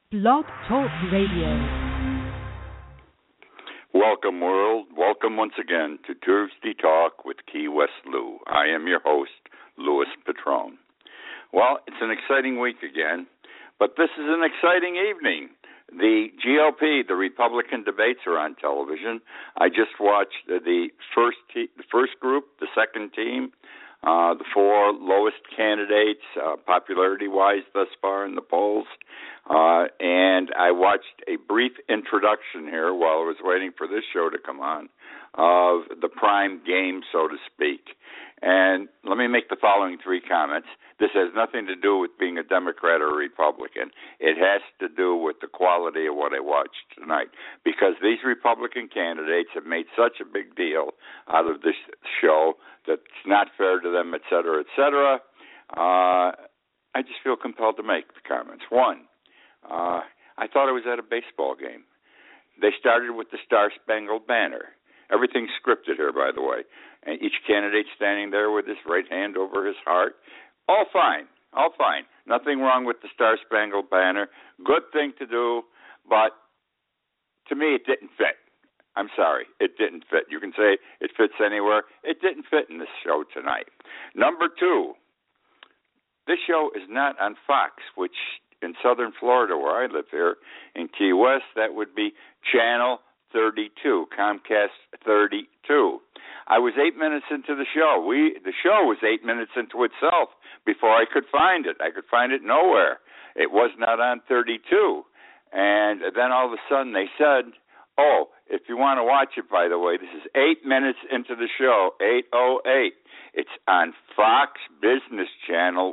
Blog Talk Radio. Welcome, world. Welcome once again to Tuesday Talk with Key West Lou. I am your host, Louis Patron. Well, it's an exciting week again, but this is an exciting evening. The GOP, the Republican debates are on television. I just watched the first group, the second team, the four lowest candidates, popularity-wise thus far in the polls. And I watched a brief introduction here while I was waiting for this show to come on of the prime game, so to speak. And let me make the following three comments. This has nothing to do with being a Democrat or a Republican. It has to do with the quality of what I watched tonight, because these Republican candidates have made such a big deal out of this show that it's not fair to them, et cetera, et cetera. I just feel compelled to make the comments. One, I thought I was at a baseball game. They started with the Star-Spangled Banner. Everything's scripted here, by the way. And each candidate standing there with his right hand over his heart. All fine. Nothing wrong with the Star-Spangled Banner. Good thing to do, but to me it didn't fit. I'm sorry, it didn't fit. You can say it fits anywhere. It didn't fit in this show tonight. Number two, this show is not on Fox, which in southern Florida, where I live here, in Key West, that would be Channel 32, Comcast 32. I was 8 minutes into the show. The show was 8 minutes into itself before I could find it. I could find it nowhere. It was not on 32. And then all of a sudden they said, oh, if you want to watch it, by the way, this is 8 minutes into the show, 8:08. It's on Fox Business Channel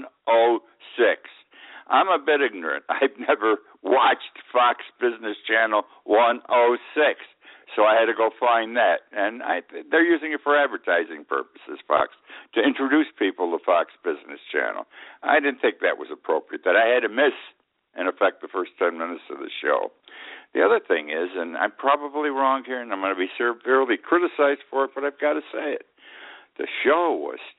106. I'm a bit ignorant. I've never watched Fox Business Channel 106, so I had to go find that. And they're using it for advertising purposes, Fox, to introduce people to Fox Business Channel. I didn't think that was appropriate, that I had to miss, in effect, the first 10 minutes of the show. The other thing is, and I'm probably wrong here, and I'm going to be severely criticized for it, but I've got to say it. The show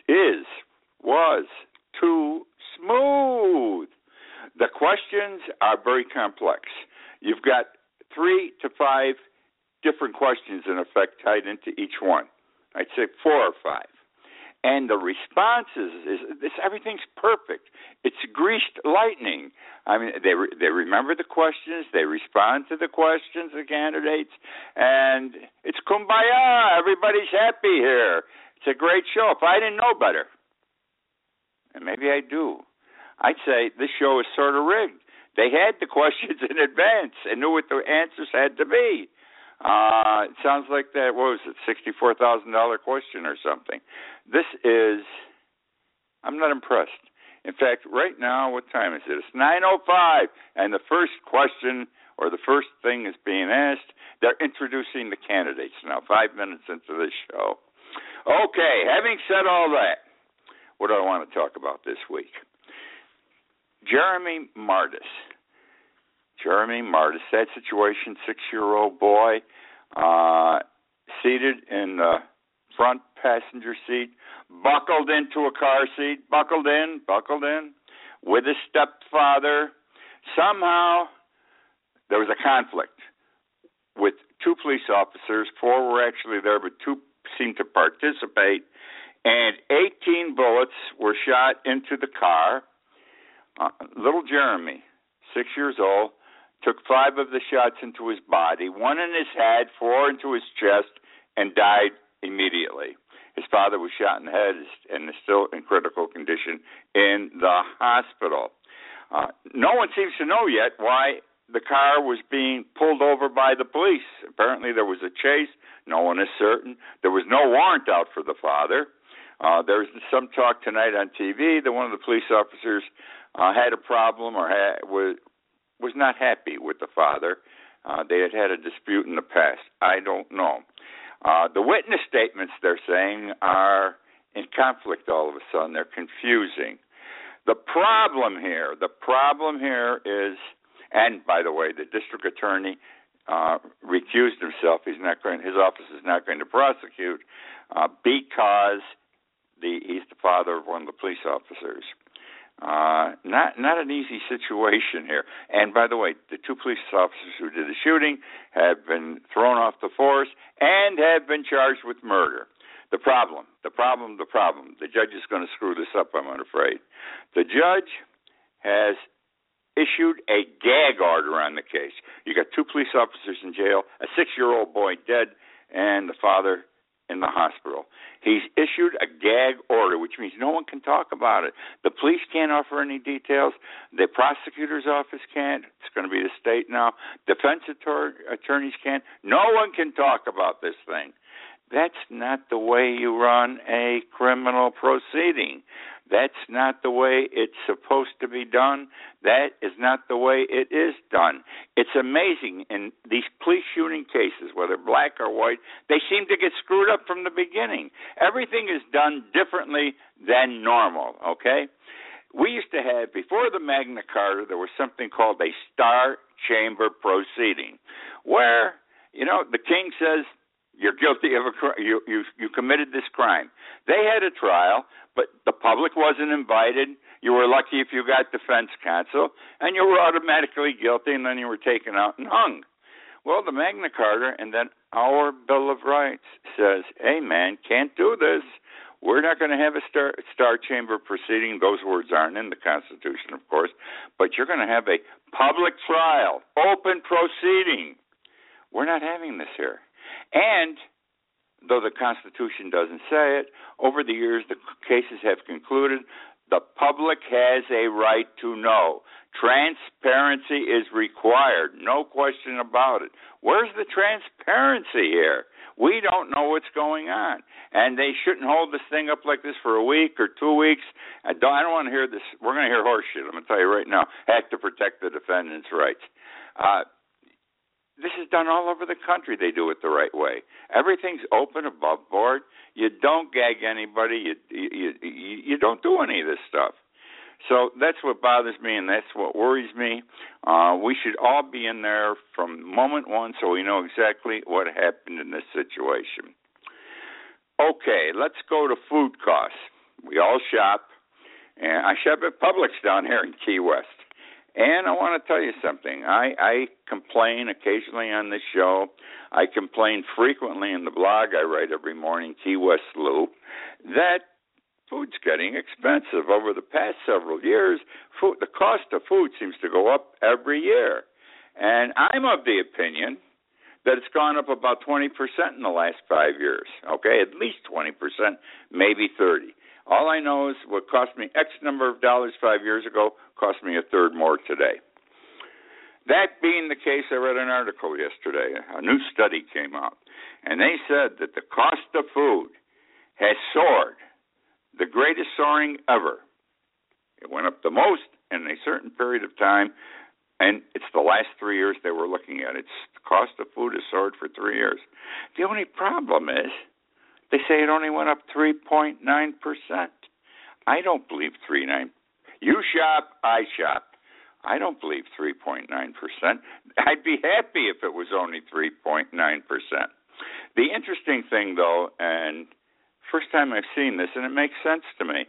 was too smooth. The questions are very complex. You've got 3 to 5 different questions, in effect, tied into each one. I'd say 4 or 5. And the responses, everything's perfect. It's greased lightning. I mean, they remember the questions, they respond to the questions, the candidates, and it's kumbaya. Everybody's happy here. It's a great show. If I didn't know better, and maybe I do, I'd say this show is sort of rigged. They had the questions in advance and knew what the answers had to be. It sounds like that, what was it, $64,000 question or something. I'm not impressed. In fact, right now, what time is it? It's 9:05, and the first question or the first thing is being asked. They're introducing the candidates now, 5 minutes into this show. Okay, having said all that, what do I want to talk about this week? Jeremy Mardis, sad situation, 6-year-old boy, seated in the front passenger seat, buckled into a car seat, buckled in, with his stepfather. Somehow there was a conflict with 2 police officers. 4 were actually there, but 2 seemed to participate, and 18 bullets were shot into the car. Little Jeremy, 6 years old, took 5 of the shots into his body, 1 in his head, 4 into his chest, and died immediately. His father was shot in the head and is still in critical condition in the hospital. No one seems to know yet why the car was being pulled over by the police. Apparently there was a chase. No one is certain. There was no warrant out for the father. There's some talk tonight on TV that one of the police officers had a problem or was not happy with the father. They had a dispute in the past. I don't know. The witness statements, they're saying, are in conflict all of a sudden. They're confusing. The problem here is, and by the way, the district attorney recused himself. His office is not going to prosecute because he's the father of one of the police officers. Not an easy situation here. And by the way, the two police officers who did the shooting have been thrown off the force and have been charged with murder. The problem. The judge is going to screw this up, I'm afraid. The judge has issued a gag order on the case. You got two police officers in jail, a 6-year-old boy dead, and the father in the hospital. He's issued a gag order, which means no one can talk about it. The police can't offer any details. The prosecutor's office can't. It's going to be the state now. Defense attorneys can't. No one can talk about this thing. That's not the way you run a criminal proceeding. That's not the way it's supposed to be done. That is not the way it is done. It's amazing in these police shooting cases, whether black or white, they seem to get screwed up from the beginning. Everything is done differently than normal, okay? We used to have, before the Magna Carta, there was something called a Star Chamber proceeding, where, the king says, you're guilty of a crime. You committed this crime. They had a trial, but the public wasn't invited. You were lucky if you got defense counsel, and you were automatically guilty, and then you were taken out and hung. Well, the Magna Carta and then our Bill of Rights says, hey, man, can't do this. We're not going to have a Star Chamber proceeding. Those words aren't in the Constitution, of course, but you're going to have a public trial, open proceeding. We're not having this here. And though the Constitution doesn't say it, over the years the cases have concluded the public has a right to know. Transparency is required, no question about it. Where's the transparency here? We don't know what's going on. And they shouldn't hold this thing up like this for a week or 2 weeks. I don't want to hear this. We're going to hear horse shit, I'm going to tell you right now. Act to protect the defendant's rights. This is done all over the country. They do it the right way. Everything's open, above board. You don't gag anybody. You don't do any of this stuff. So that's what bothers me, and that's what worries me. We should all be in there from moment one so we know exactly what happened in this situation. Okay, let's go to food costs. We all shop, and I shop at Publix down here in Key West. And I want to tell you something. I complain occasionally on this show. I complain frequently in the blog I write every morning, Key West Lou, that food's getting expensive. Over the past several years, the cost of food seems to go up every year. And I'm of the opinion that it's gone up about 20% in the last 5 years, okay? At least 20%, maybe 30%. All I know is what cost me X number of dollars 5 years ago cost me a third more today. That being the case, I read an article yesterday. A new study came out, and they said that the cost of food has soared, the greatest soaring ever. It went up the most in a certain period of time, and it's the last 3 years they were looking at. The cost of food has soared for 3 years. The only problem is they say it only went up 3.9%. I don't believe 3.9%. You shop, I shop. I don't believe 3.9%. I'd be happy if it was only 3.9%. The interesting thing, though, and first time I've seen this, and it makes sense to me,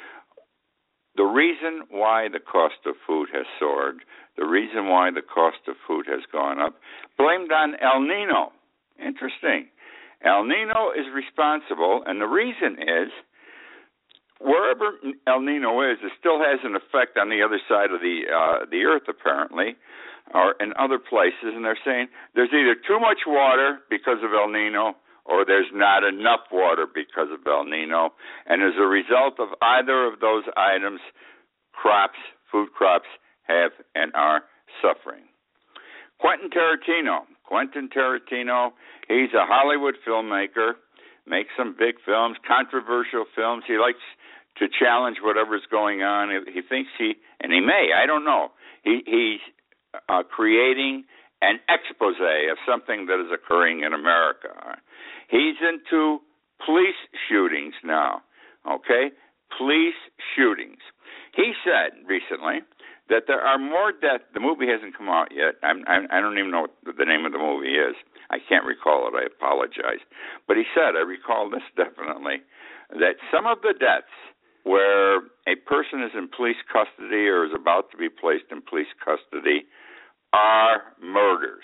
the reason why the cost of food has soared, the reason why the cost of food has gone up, blamed on El Nino. Interesting. El Nino is responsible, and the reason is wherever El Nino is, it still has an effect on the other side of the earth, apparently, or in other places, and they're saying there's either too much water because of El Nino or there's not enough water because of El Nino, and as a result of either of those items, food crops have and are suffering. Quentin Tarantino, he's a Hollywood filmmaker, makes some big films, controversial films. He likes to challenge whatever's going on. He thinks and he may, I don't know. He's creating an expose of something that is occurring in America. He's into police shootings now, okay? Police shootings. He said recently that there are more deaths. The movie hasn't come out yet. I don't even know what the name of the movie is. I can't recall it. I apologize. But he said, I recall this definitely, that some of the deaths where a person is in police custody or is about to be placed in police custody are murders.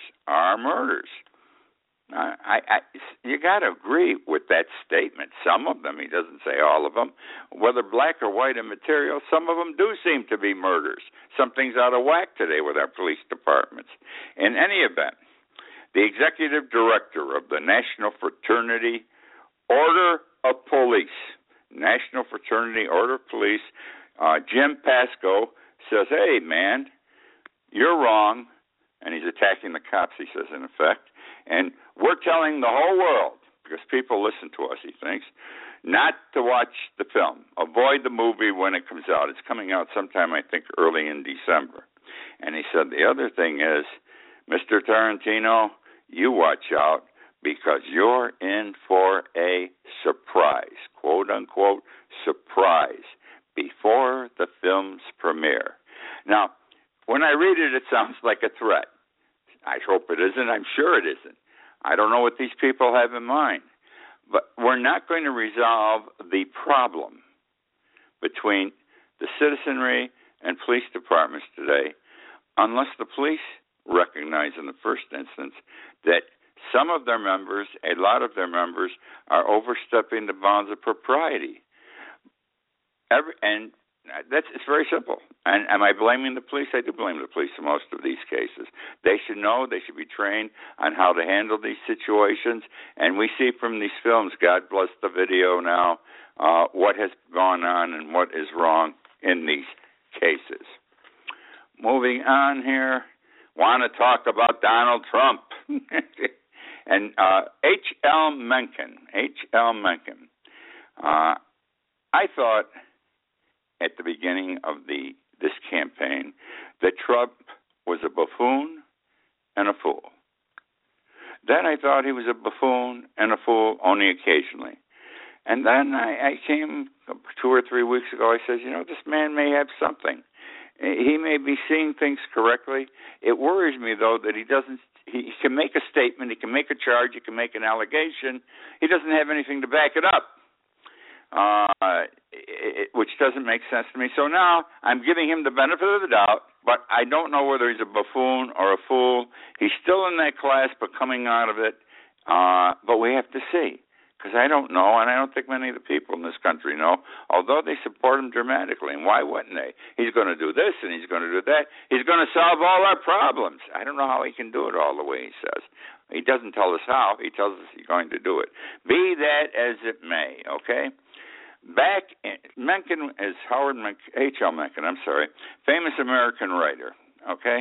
You got to agree with that statement. Some of them, he doesn't say all of them, whether black or white in material, some of them do seem to be murders. Something's out of whack today with our police departments. In any event, the executive director of the National Fraternity Order of Police, National Fraternity Order of Police, Jim Pasco, says, hey, man, you're wrong. And he's attacking the cops, he says, in effect. And we're telling the whole world, because people listen to us, he thinks, not to watch the film. Avoid the movie when it comes out. It's coming out sometime, I think, early in December. And he said the other thing is, Mr. Tarantino, you watch out, because you're in for a surprise, quote-unquote surprise, before the film's premiere. Now, when I read it, it sounds like a threat. I hope it isn't. I'm sure it isn't. I don't know what these people have in mind. But we're not going to resolve the problem between the citizenry and police departments today unless the police recognize in the first instance that some of their members, a lot of their members, are overstepping the bounds of propriety. It's very simple. And am I blaming the police? I do blame the police in most of these cases. They should know, they should be trained on how to handle these situations. And we see from these films, God bless the video now, what has gone on and what is wrong in these cases. Moving on here, want to talk about Donald Trump. And H.L. Mencken. I thought at the beginning of this campaign that Trump was a buffoon and a fool. Then I thought he was a buffoon and a fool only occasionally. And then I came 2 or 3 weeks ago, I said, this man may have something. He may be seeing things correctly. It worries me, though, that he can make a statement, he can make a charge, he can make an allegation. He doesn't have anything to back it up. Which doesn't make sense to me. So now I'm giving him the benefit of the doubt, but I don't know whether he's a buffoon or a fool. He's still in that class, but coming out of it. But we have to see, because I don't know, and I don't think many of the people in this country know, although they support him dramatically. And why wouldn't they? He's going to do this, and he's going to do that. He's going to solve all our problems. I don't know how he can do it all the way he says. He doesn't tell us how. He tells us he's going to do it. Be that as it may, okay? Mencken is H.L. Mencken, famous American writer, okay?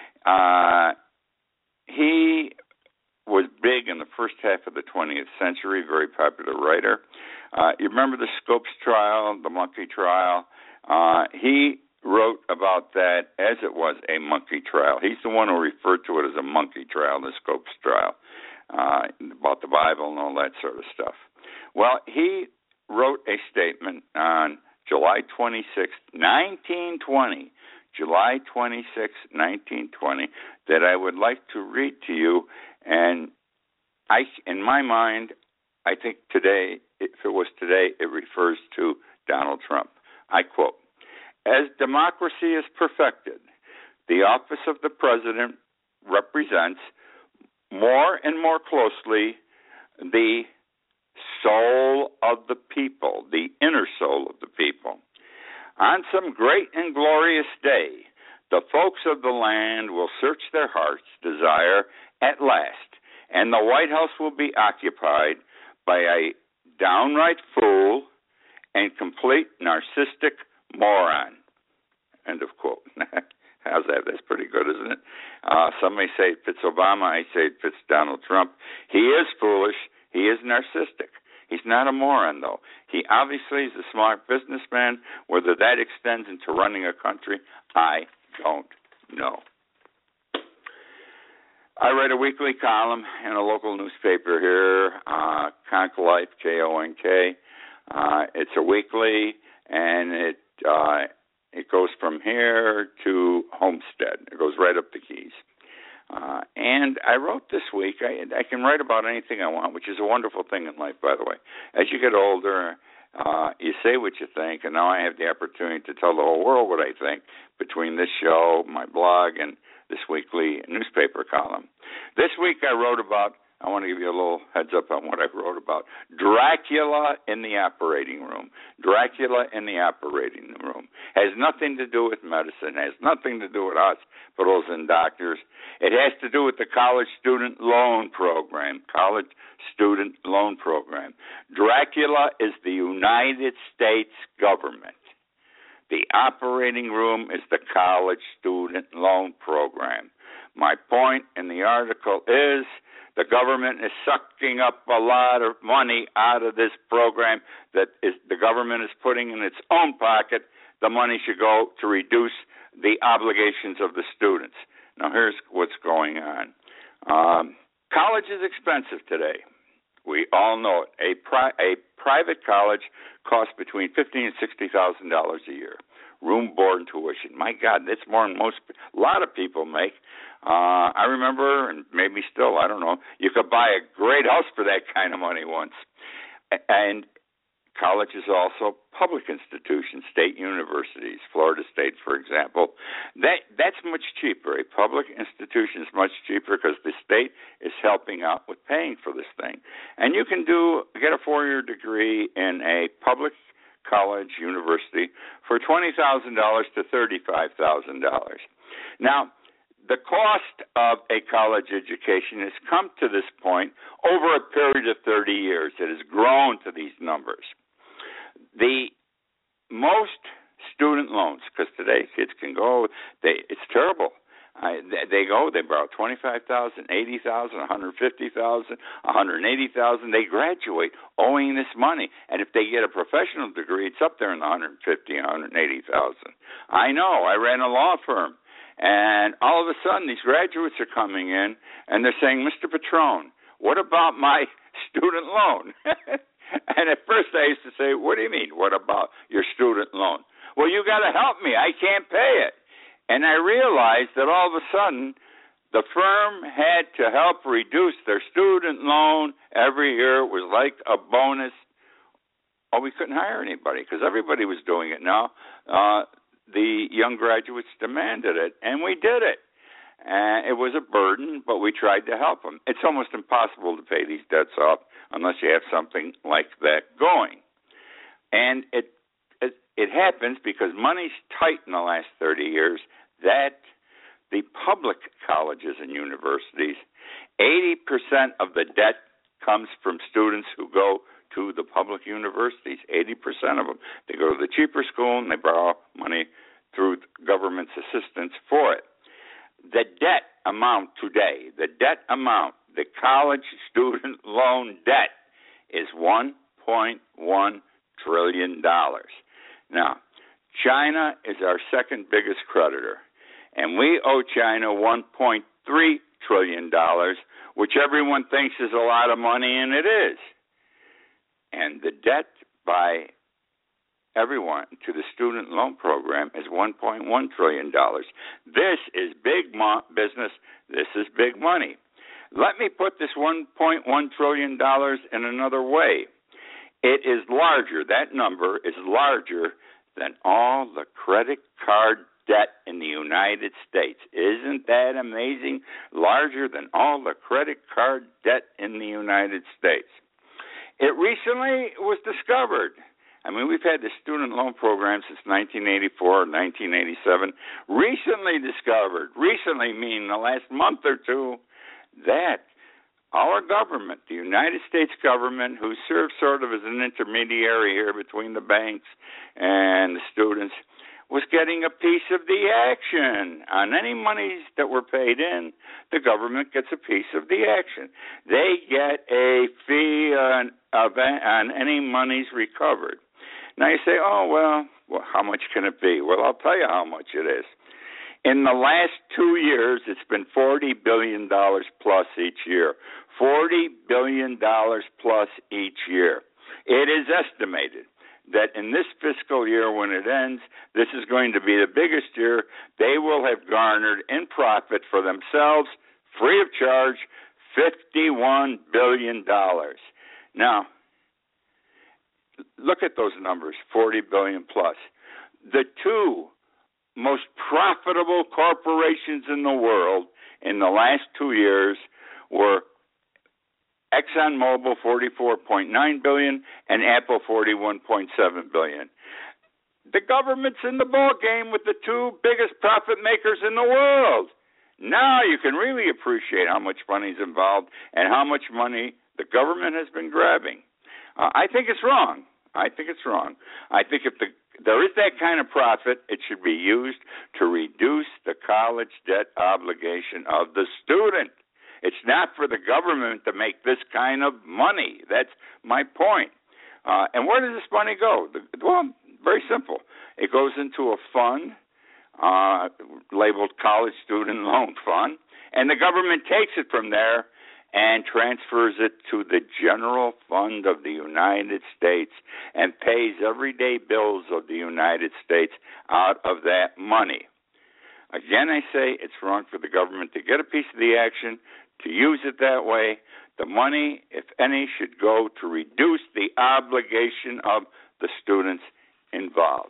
He was big in the first half of the 20th century, very popular writer. You remember the Scopes trial, the monkey trial? He wrote about that as it was a monkey trial. He's the one who referred to it as a monkey trial, the Scopes trial, about the Bible and all that sort of stuff. Well, he wrote a statement on July 26, 1920, July 26, 1920, that I would like to read to you. And in my mind, I think today, if it was today, it refers to Donald Trump. I quote, "As democracy is perfected, the office of the president represents more and more closely the soul of the people, the inner soul of the people. On some great and glorious day, the folks of the land will search their heart's desire at last, and the White House will be occupied by a downright fool and complete narcissistic moron." End of quote. How's that? That's pretty good, isn't it? Some may say it fits Obama. I say it fits Donald Trump. He is foolish. He is narcissistic. He's not a moron, though. He obviously is a smart businessman. Whether that extends into running a country, I don't know. I write a weekly column in a local newspaper here, Konk Life, Konk. It's a weekly, and it goes from here to Homestead. It goes right up the Keys. And I wrote this week, I can write about anything I want, which is a wonderful thing in life, by the way. As you get older, You say what you think, and now I have the opportunity to tell the whole world what I think between this show, my blog, and this weekly newspaper column. This week I wrote about, I want to give you a little heads up on what I wrote about, Dracula in the operating room. Dracula in the operating room. Has nothing to do with medicine, has nothing to do with hospitals and doctors. It has to do with the college student loan program. College student loan program. Dracula is the United States government. The operating room is the college student loan program. My point in the article is the government is sucking up a lot of money out of this program that the government is putting in its own pocket. The money should go to reduce the obligations of the students. Now, here's what's going on. College is expensive today. We all know it. A private college costs between $50,000 and $60,000 a year. Room, board, and tuition. My God, that's more than a lot of people make. I remember, and maybe still, I don't know, you could buy a great house for that kind of money once. And college is also public institutions, state universities, Florida State, for example. That's much cheaper. A public institution is much cheaper because the state is helping out with paying for this thing. And you can get a 4-year degree in a public college, university, for $20,000 to $35,000. Now, the cost of a college education has come to this point over a period of 30 years. It has grown to these numbers. The most student loans, because today kids can go, it's terrible. They borrow $25,000, $80,000, $150,000, $180,000. They graduate owing this money, and if they get a professional degree, it's up there in the $150,000, $180,000. I know. I ran a law firm, and all of a sudden these graduates are coming in, and they're saying, "Mr. Petrone, what about my student loan?" And at first I used to say, "What do you mean, what about your student loan?" "Well, you got to help me. I can't pay it." And I realized that all of a sudden the firm had to help reduce their student loan every year. It was like a bonus. Oh, we couldn't hire anybody because everybody was doing it now. The young graduates demanded it, and we did it. And it was a burden, but we tried to help them. It's almost impossible to pay these debts off unless you have something like that going. And it happens because money's tight in the last 30 years that the public colleges and universities, 80% of the debt comes from students who go to the public universities, 80% of them. They go to the cheaper school and they borrow money through government's assistance for it. The debt amount today, the college student loan debt is $1.1 trillion. Now, China is our second biggest creditor, and we owe China $1.3 trillion, which everyone thinks is a lot of money, and it is. And the debt by everyone to the student loan program is $1.1 trillion. This is big business. This is big money. Let me put this $1.1 trillion in another way. It is larger, that number is larger than all the credit card debt in the United States. Isn't that amazing? Larger than all the credit card debt in the United States. It recently was discovered. I mean, we've had the student loan program since 1984, 1987. Recently meaning the last month or two, that our government, the United States government, who serves sort of as an intermediary here between the banks and the students, was getting a piece of the action. On any monies that were paid in, the government gets a piece of the action. They get a fee on any monies recovered. Now you say, oh, well, how much can it be? Well, I'll tell you how much it is. In the last 2 years, it's been $40 billion plus each year. $40 billion plus each year. It is estimated that in this fiscal year, when it ends, this is going to be the biggest year. They will have garnered in profit for themselves, free of charge, $51 billion. Now, look at those numbers, 40 billion plus. The two most profitable corporations in the world in the last 2 years were ExxonMobil, $44.9 billion, and Apple, $41.7 billion. The government's in the ball game with the two biggest profit makers in the world. Now you can really appreciate how much money is involved and how much money the government has been grabbing. I think it's wrong. I think if there is that kind of profit, it should be used to reduce the college debt obligation of the student. It's not for the government to make this kind of money. That's my point. And where does this money go? Well, very simple. It goes into a fund labeled College Student Loan Fund, and the government takes it from there and transfers it to the General Fund of the United States and pays everyday bills of the United States out of that money. Again, I say it's wrong for the government to get a piece of the action, to use it that way. The money, if any, should go to reduce the obligation of the students involved.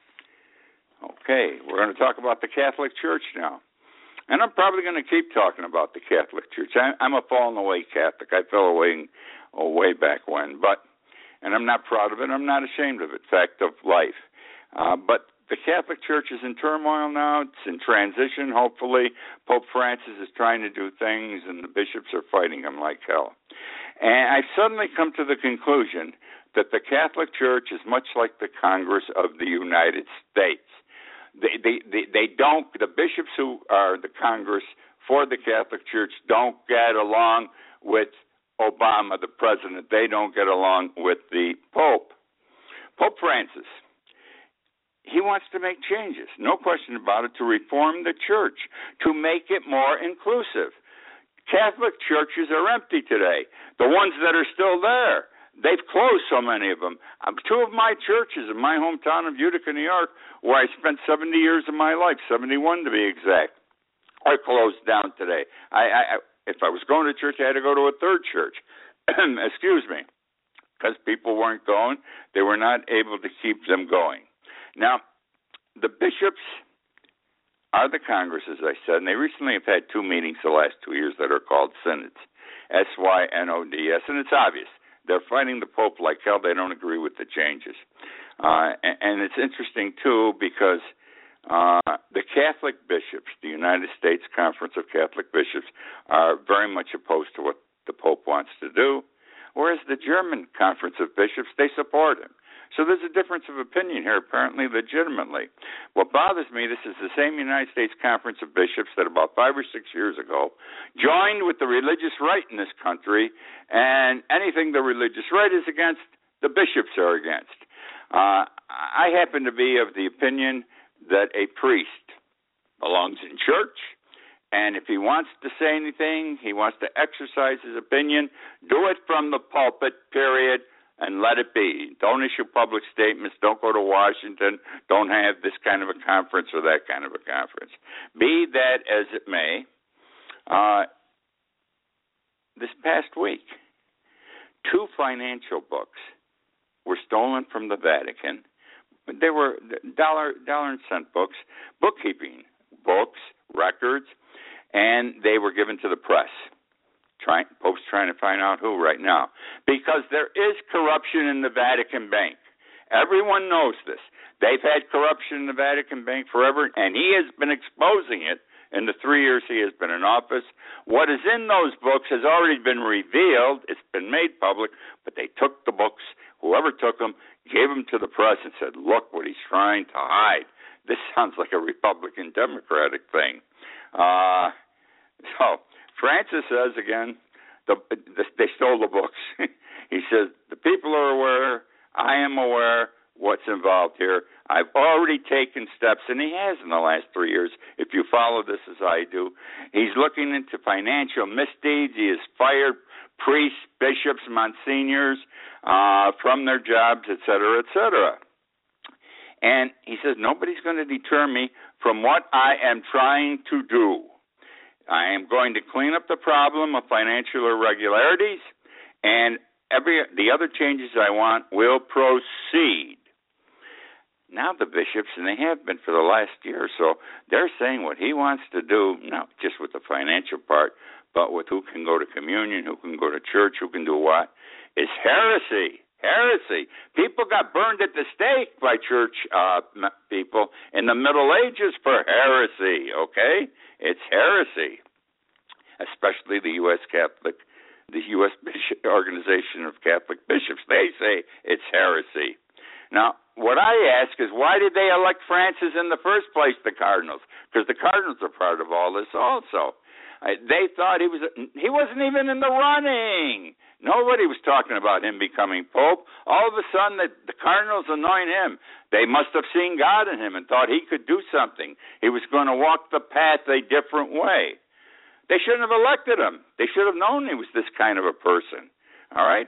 Okay, we're going to talk about the Catholic Church now. And I'm probably going to keep talking about the Catholic Church. I'm a fallen away Catholic. I fell away way back when, and I'm not proud of it. I'm not ashamed of it. Fact of life. But the Catholic Church is in turmoil now. It's in transition, hopefully. Pope Francis is trying to do things, and the bishops are fighting him like hell. And I've suddenly come to the conclusion that the Catholic Church is much like the Congress of the United States. They don't, the bishops who are the Congress for the Catholic Church don't get along with Obama, the president. They don't get along with the Pope. Pope Francis, he wants to make changes, no question about it, to reform the church, to make it more inclusive. Catholic churches are empty today. The ones that are still there, they've closed so many of them. Two of my churches in my hometown of Utica, New York, where I spent 70 years of my life, 71 to be exact, are closed down today. If I was going to church, I had to go to a third church. Excuse me. Because people weren't going, they were not able to keep them going. Now, the bishops are the Congress, as I said, and they recently have had two meetings the last 2 years that are called synods, SYNODS, and it's obvious. They're fighting the Pope like hell. They don't agree with the changes. And it's interesting, too, because the Catholic bishops, the United States Conference of Catholic Bishops, are very much opposed to what the Pope wants to do, whereas the German Conference of Bishops, they support him. So there's a difference of opinion here, apparently legitimately. What bothers me, this is the same United States Conference of Bishops that about 5 or 6 years ago joined with the religious right in this country, and anything the religious right is against, the bishops are against. I happen to be of the opinion that a priest belongs in church, and if he wants to say anything, he wants to exercise his opinion, do it from the pulpit, period, and let it be. Don't issue public statements. Don't go to Washington. Don't have this kind of a conference or that kind of a conference. Be that as it may, this past week, 2 financial books were stolen from the Vatican. They were dollar and cent books, bookkeeping books, records, and they were given to the press. Pope's trying to find out who right now. Because there is corruption in the Vatican Bank. Everyone knows this. They've had corruption in the Vatican Bank forever, and he has been exposing it in the 3 years he has been in office. What is in those books has already been revealed. It's been made public, but they took the books, whoever took them, gave them to the press and said, look what he's trying to hide. This sounds like a Republican-Democratic thing. So Francis says, again, they stole the books. He says, the people are aware, I am aware what's involved here. I've already taken steps, and he has in the last 3 years, if you follow this as I do. He's looking into financial misdeeds. He has fired priests, bishops, monsignors from their jobs, et cetera, et cetera. And he says, nobody's going to deter me from what I am trying to do. I am going to clean up the problem of financial irregularities, and the other changes I want will proceed. Now the bishops, and they have been for the last year or so, they're saying what he wants to do, not just with the financial part, but with who can go to communion, who can go to church, who can do what, is heresy. Heresy. People got burned at the stake by church people in the Middle Ages for heresy, okay? It's heresy, especially the U.S. Organization of Catholic Bishops. They say it's heresy. Now, what I ask is, why did they elect Francis in the first place, the Cardinals? Because the Cardinals are part of all this also. They thought he wasn't even in the running. Nobody was talking about him becoming Pope. All of a sudden, the Cardinals anoint him. They must have seen God in him and thought he could do something. He was going to walk the path a different way. They shouldn't have elected him. They should have known he was this kind of a person. All right?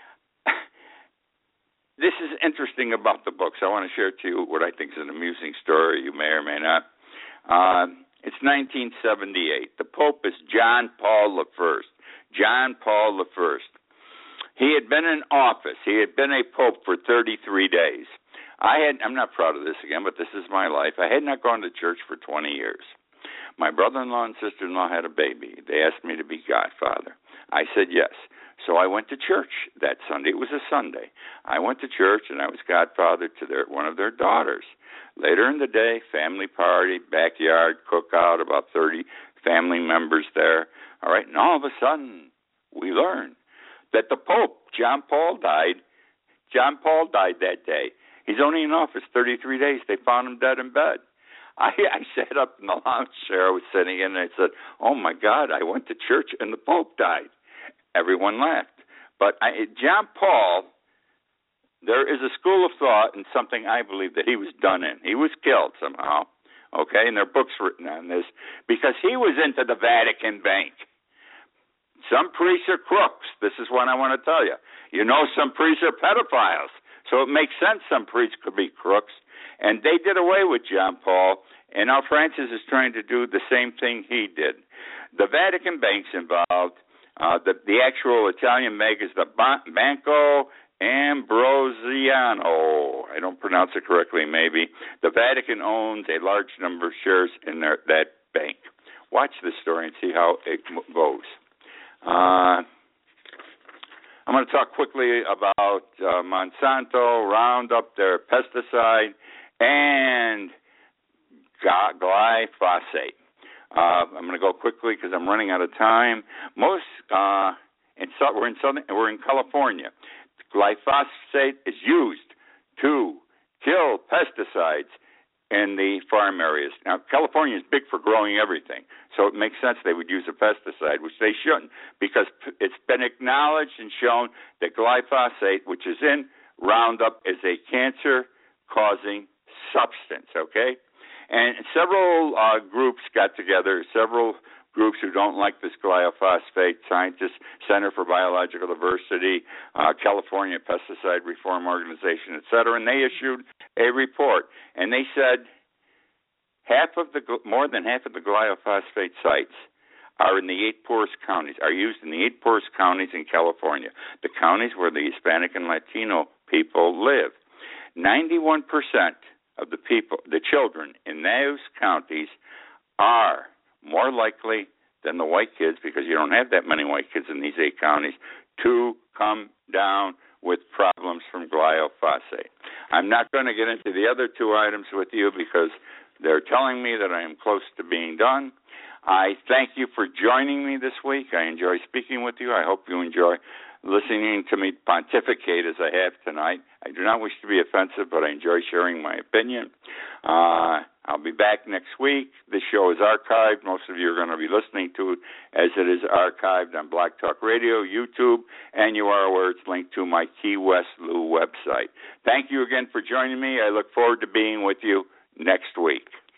This is interesting about the books. I want to share to you what I think is an amusing story. You may or may not. It's 1978. The Pope is John Paul I. John Paul I. He had been in office. He had been a Pope for 33 days. I'm not proud of this again, but this is my life. I had not gone to church for 20 years. My brother-in-law and sister-in-law had a baby. They asked me to be godfather. I said yes. So I went to church that Sunday. It was a Sunday. I went to church, and I was godfather to one of their daughters. Later in the day, family party, backyard, cookout, about 30 family members there. All right, and all of a sudden, we learn that the Pope, John Paul, died. John Paul died that day. He's only in office 33 days. They found him dead in bed. I sat up in the lounge chair I was sitting in, and I said, oh, my God, I went to church, and the Pope died. Everyone laughed. But John Paul, there is a school of thought and something I believe that he was done in. He was killed somehow, okay, and there are books written on this, because he was into the Vatican Bank. Some priests are crooks. This is what I want to tell you. You know, some priests are pedophiles, so it makes sense some priests could be crooks. And they did away with John Paul, and now Francis is trying to do the same thing he did. The Vatican Bank's involved. The actual Italian bank is the Banco Ambrosiano. I don't pronounce it correctly, maybe. The Vatican owns a large number of shares in that bank. Watch this story and see how it goes. I'm going to talk quickly about Monsanto, Roundup, their pesticide, and glyphosate. I'm going to go quickly because I'm running out of time. We're in California. Glyphosate is used to kill pesticides in the farm areas. Now, California is big for growing everything, so it makes sense they would use a pesticide, which they shouldn't, because it's been acknowledged and shown that glyphosate, which is in Roundup, is a cancer-causing substance, okay? And several groups got together, several groups who don't like this glyphosate, scientists, Center for Biological Diversity, California Pesticide Reform Organization, et cetera, and they issued a report. And they said more than half of the glyphosate sites are in the 8 poorest counties, are used in the 8 poorest counties in California, the counties where the Hispanic and Latino people live. 91% of the children in those counties are more likely than the white kids, because you don't have that many white kids in these 8 counties, to come down with problems from glyphosate. I'm not going to get into the other 2 items with you because they're telling me that I am close to being done. I thank you for joining me this week. I enjoy speaking with you. I hope you enjoy listening to me pontificate as I have tonight. I do not wish to be offensive, but I enjoy sharing my opinion. I'll be back next week. This show is archived. Most of you are going to be listening to it as it is archived on Black Talk Radio, YouTube, and you are aware it's linked to my Key West Lou website. Thank you again for joining me. I look forward to being with you next week.